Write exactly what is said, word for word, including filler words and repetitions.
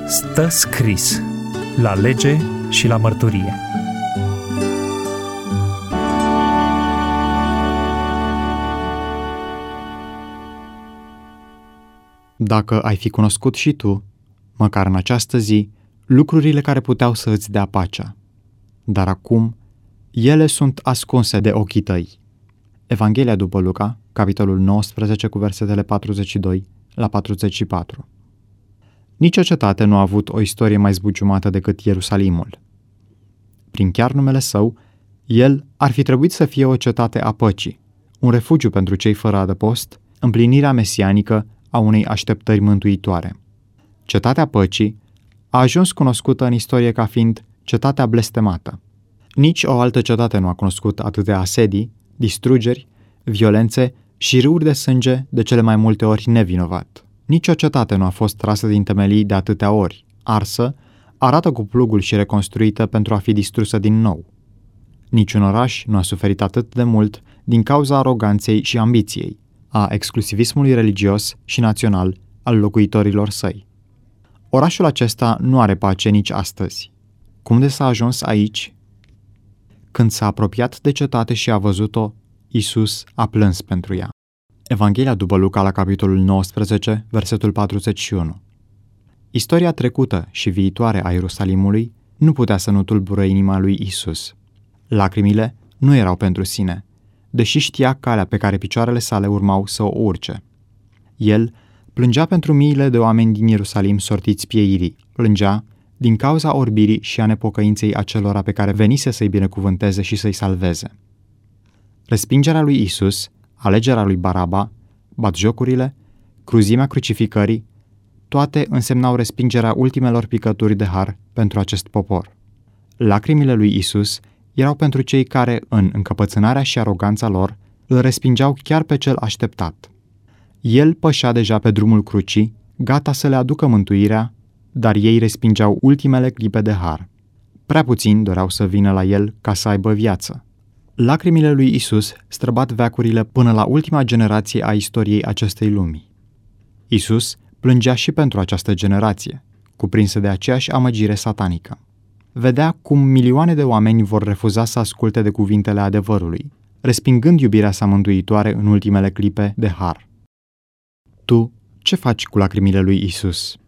Stă scris la lege și la mărturie. Dacă ai fi cunoscut și tu, măcar în această zi, lucrurile care puteau să îți dea pacea, dar acum ele sunt ascunse de ochii tăi. Evanghelia după Luca, capitolul nouăsprezece, cu versetele patruzeci și doi la patruzeci și patru. Nici o cetate nu a avut o istorie mai zbuciumată decât Ierusalimul. Prin chiar numele său, el ar fi trebuit să fie o cetate a păcii, un refugiu pentru cei fără adăpost, împlinirea mesianică a unei așteptări mântuitoare. Cetatea păcii a ajuns cunoscută în istorie ca fiind cetatea blestemată. Nici o altă cetate nu a cunoscut atâtea asedii, distrugeri, violențe și râuri de sânge, de cele mai multe ori nevinovat. Nici o cetate nu a fost trasă din temelii de atâtea ori, arsă, arată cu plugul și reconstruită pentru a fi distrusă din nou. Niciun oraș nu a suferit atât de mult din cauza aroganței și ambiției, a exclusivismului religios și național al locuitorilor săi. Orașul acesta nu are pace nici astăzi. Cum de s-a ajuns aici? Când s-a apropiat de cetate și a văzut-o, Iisus a plâns pentru ea. Evanghelia după Luca, la capitolul nouăsprezece, versetul patruzeci și unu. Istoria trecută și viitoare a Ierusalimului nu putea să nu tulbură inima lui Iisus. Lacrimile nu erau pentru sine, deși știa calea pe care picioarele sale urmau să o urce. El plângea pentru miile de oameni din Ierusalim sortiți pieirii, plângea din cauza orbirii și a nepocăinței acelora pe care venise să-i binecuvânteze și să-i salveze. Respingerea lui Iisus, alegerea lui Baraba, batjocurile, cruzimea crucificării, toate însemnau respingerea ultimelor picături de har pentru acest popor. Lacrimile lui Iisus erau pentru cei care, în încăpățânarea și aroganța lor, îl respingeau chiar pe cel așteptat. El pășea deja pe drumul crucii, gata să le aducă mântuirea, dar ei respingeau ultimele clipe de har. Prea puțini doreau să vină la el ca să aibă viață. Lacrimile lui Iisus străbat veacurile până la ultima generație a istoriei acestei lumi. Iisus plângea și pentru această generație, cuprinsă de aceeași amăgire satanică. Vedea cum milioane de oameni vor refuza să asculte de cuvintele adevărului, respingând iubirea sa mântuitoare în ultimele clipe de har. Tu, ce faci cu lacrimile lui Iisus?